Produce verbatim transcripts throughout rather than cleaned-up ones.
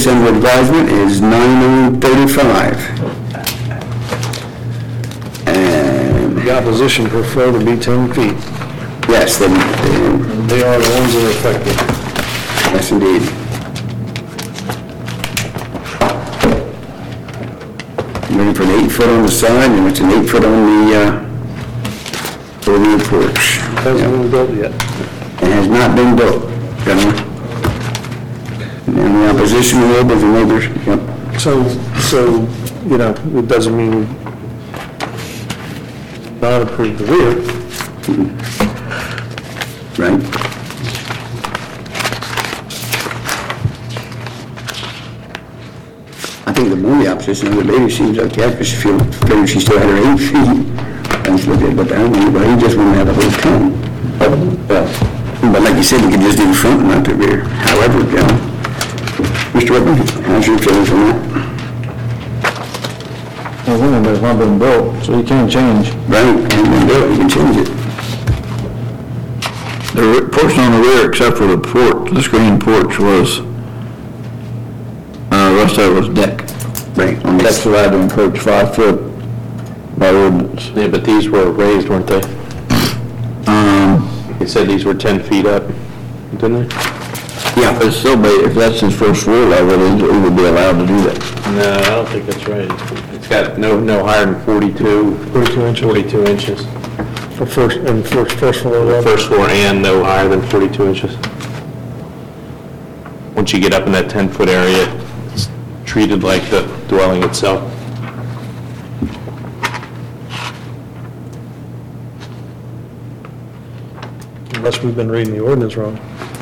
case under advisement is nine thirty-five. And, The opposition prefer to be ten feet. yes, then, then, They are the ones that are affected. yes indeed. Ready for an eight foot on the side, and it's an eight foot on the, uh, over the porch. Hasn't been built yet. It has not been built, gentlemen. And the opposition will be the neighbors, yep. So, so, you know, it doesn't mean not approve the rear. Right? I think the more the opposition of the lady seems like that, because she feels, feels she still had her eight feet. And she looked at it, but I don't know, but he just wanted to have a whole ton. But, but like you said, you could just do the front and not the rear. However, you know, Mister Whitman, how's your feelings on that? Well, one of them has not been built, so you can't change. Right, and then built, you can change it. The re- portion on the rear, except for the porch, the screen porch was, uh, the rest of it was deck. Right, on the That's allowed to encroach five foot by ordinance. Yeah, but these were raised, weren't they? Um, They said these were ten feet up, didn't they? yeah, but it's still, ba- if that's his first floor level, he he would be allowed to do that. No, I don't think that's right. It's got no, no higher than forty-two. Forty-two inches. Forty-two inches. For first, and first, first floor level. First floor and no higher than forty-two inches. Once you get up in that ten-foot area, it's treated like the dwelling itself. Unless we've been reading the ordinance wrong.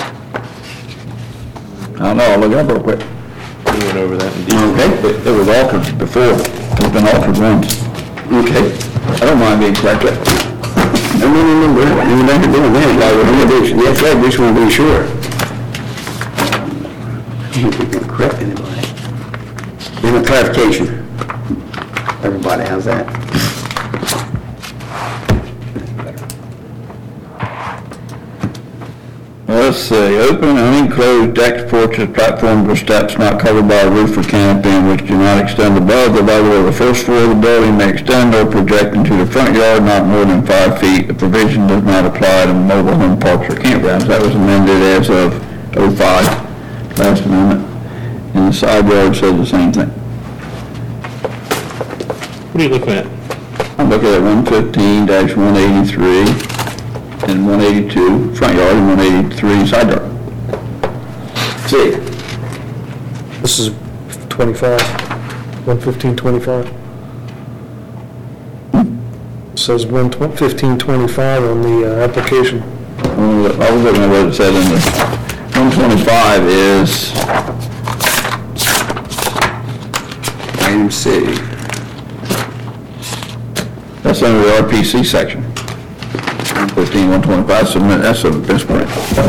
I don't know, I'll look it up real quick. We went over that in detail. Okay, It it was altered before, it's been altered once. okay. I don't mind being corrected. I don't remember, you were never doing that, I remember this, yes, I just want to be sure. I don't think I'm correct anybody. Give a clarification. Everybody, how's that? Let's see, open and unenclosed decks, porches, platforms, or steps not covered by a roof or canopy and which do not extend above the level of the first floor of the building may extend or project into the front yard not more than five feet. The provision does not apply to mobile home parks or campgrounds. That was amended as of oh five, last amendment. And the side yard said the same thing. What are you looking at? I'm looking at one fifteen one eighty-three and one eighty-two, front yard, and one eighty-three, side yard. See, This is twenty-five, one fifteen twenty-five. Says one fifteen twenty-five on the uh, application. I was looking at what it said in the, one twenty-five is, item C. that's under the R P C section. one fifteen one twenty-five, so that's a misprint.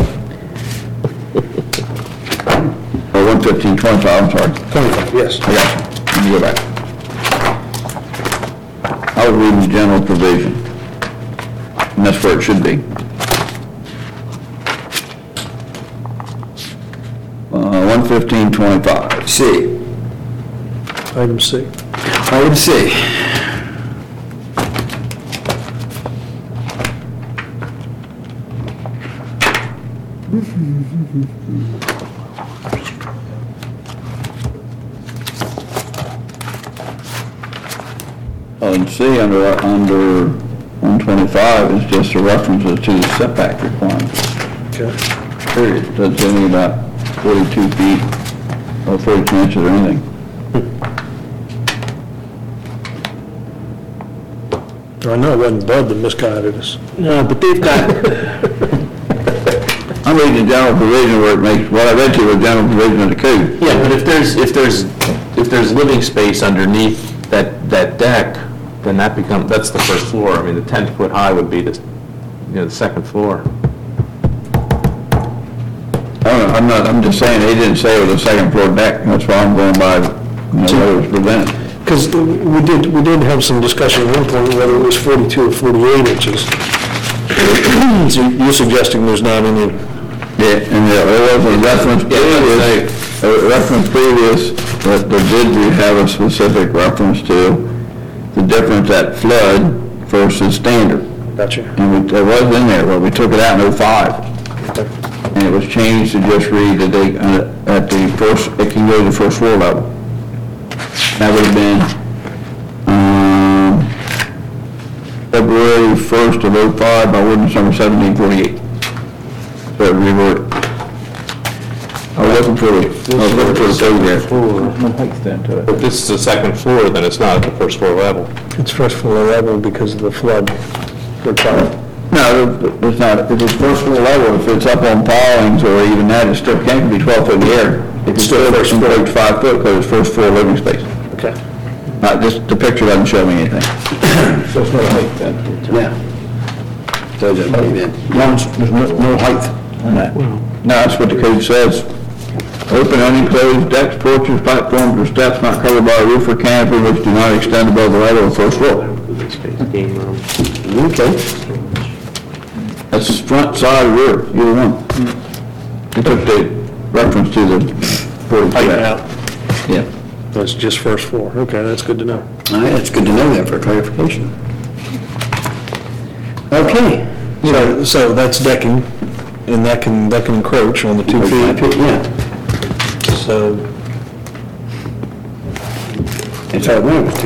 Or one fifteen twenty-five, I'm sorry. twenty-five, yes. I got you. Let me go back. I was reading the general provision, and that's where it should be. Uh, one fifteen twenty-five. C. Item C. Item C. Item C under, under one twenty-five is just a reference to the setback requirements. Okay. Period. Doesn't say anything about forty-two feet or forty-two inches or anything. I know it wasn't Bud that misguided us. No, but they've got, I'm reading the general provision where it makes, what I read to you was general provision of the code. yeah, but if there's, if there's, if there's living space underneath that, that deck, then that becomes, that's the first floor. I mean, the ten foot high would be the, you know, the second floor. I don't know, I'm not, I'm just saying, they didn't say it was a second floor deck, that's why I'm going by, you know, whether it was prevented. Because we did, we did have some discussion at one point whether it was forty-two or forty-eight inches. So you're suggesting there's not any, Yeah, and there was a reference, Yeah, it it was, does say a reference previous, that there did we have a specific reference to the difference at flood versus standard. Gotcha. And we, it was in there, but we took it out in oh five. And it was changed to just read that they, uh, at the first, it can go to the first floor level. That would have been, um, February first of oh five by ordinance number seventeen forty-eight. So it reverted. I was looking for the, I was looking for the photograph. If this is the second floor, then it's not at the first floor level. It's first floor level because of the flood requirement. No, it's not, if it's first floor level, if it's up on pilings or even that, it still can't be twelve foot in the air. If it's still first floor, five foot, because it's first floor living space. Okay. Not just, the picture doesn't show me anything. So it's not height then? Yeah. So just leave it. No, there's no, no height on that. No, that's what the code says. Open, unenclosed decks, porches, platforms, or steps not covered by a roof or canopy which do not extend above the level of the first floor. Okay. That's front, side, or rear, either one. They took the reference to the forty-two. Height out. Yeah. That's just first floor. Okay, that's good to know. All right, it's good to know that for clarification. Okay. So, so that's decking, and that can, that can encroach on the two feet. Yeah. So, It's our one of two.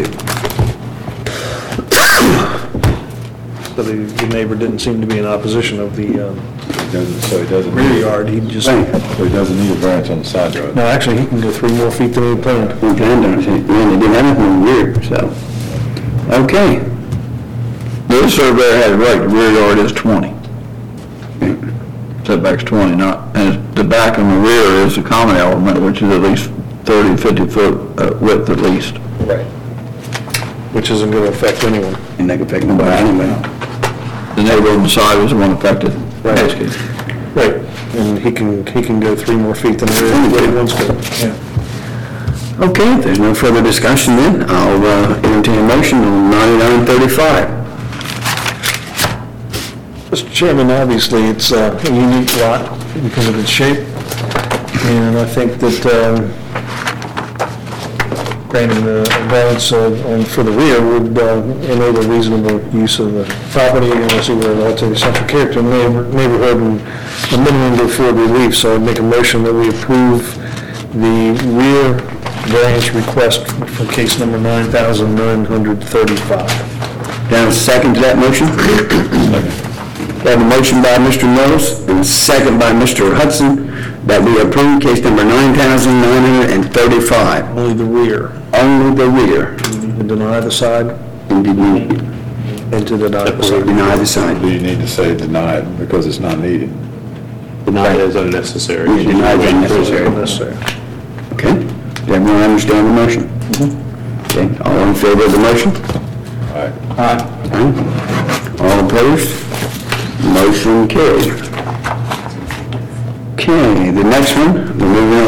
so the the neighbor didn't seem to be in opposition of the um, Doesn't, so he doesn't, rear yard. He just, Right. so he doesn't need a variance on the side yard. no, actually, he can go three more feet than he planned. We planned on it, and they didn't have anything in the rear, so. Okay. The surveyor had it right, the rear yard is twenty. Setback's twenty, not, and the back and the rear is a common element, which is at least thirty, fifty foot uh, width at least. Right. Which isn't going to affect anyone. And that could affect nobody anyway. The neighbor on the side was the one affected. in this case. Right. And he can, he can go three more feet than the rear, what he wants to. Okay, if there's no further discussion then, I'll uh, entertain a motion on ninety-nine thirty-five. Mister Chairman, obviously, it's uh, a unique lot because of its shape, and I think that um, granting the variance uh, on- for the rear would uh, enable reasonable use of the property, and also we're a relatively central character in the neighbor- neighborhood, and a minimum to afford relief, so I'd make a motion that we approve the rear variance request for case number nine thousand nine hundred thirty-five. Down a second to that motion? We have a motion by Mister Mills and a second by Mister Hudson that we approve case number nine thousand nine hundred thirty-five. Only the rear, Only the rear. and deny the side, And did we and to deny the side. deny the side? Do you need to say deny it because it's not needed? Denied as unnecessary. We denied as unnecessary. Necessary. Okay, does everyone understand the motion? Okay, all in favor of the motion? All right. Aye. All opposed? Motion carried. Okay, the next one, we're moving on